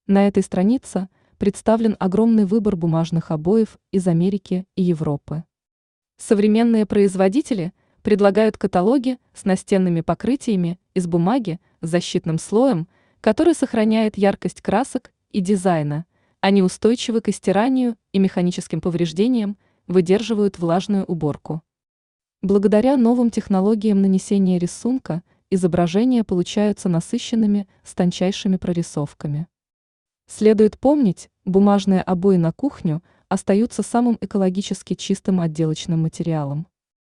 На этой странице представлен огромный выбор бумажных обоев из Америки и Европы. Современные производители предлагают каталоги с настенными покрытиями из бумаги с защитным слоем, который сохраняет яркость красок и дизайна. Они устойчивы к стиранию и механическим повреждениям, выдерживают влажную уборку. Благодаря новым технологиям нанесения рисунка изображения получаются насыщенными с тончайшими прорисовками. Следует помнить, бумажные обои на кухню остаются самым экологически чистым отделочным материалом.